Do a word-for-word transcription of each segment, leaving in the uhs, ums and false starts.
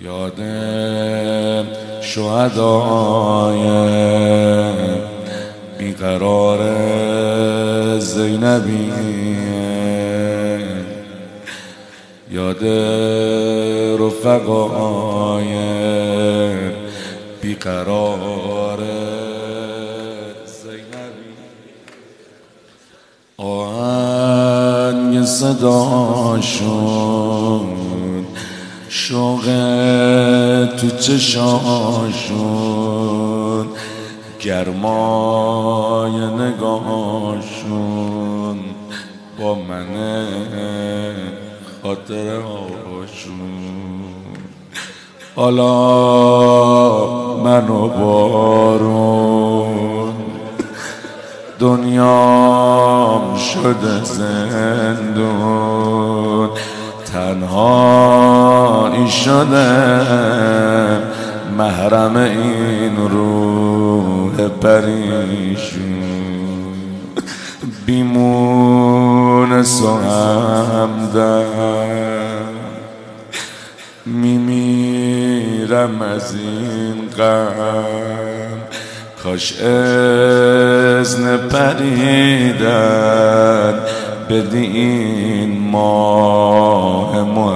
یاد شهدای بیقرار زینبی، یاد رفقای بیقرار زینبی. آهنگ صداشون، شوق تو چشاشون، گرمای نگاهشون با من خاطره هاشون. حالا منو بارون، دنیام شده زندون، تنهایی شده محرم این روح پریشون. بیمونس و همدم میمیرم از این غم، کاش اذن پریدن بدی این ماه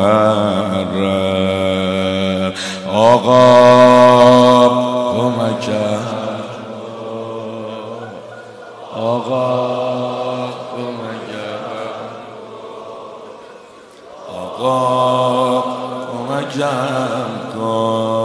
محرم. آقا کمکم، آقا کمکم، آقا کمکم کن.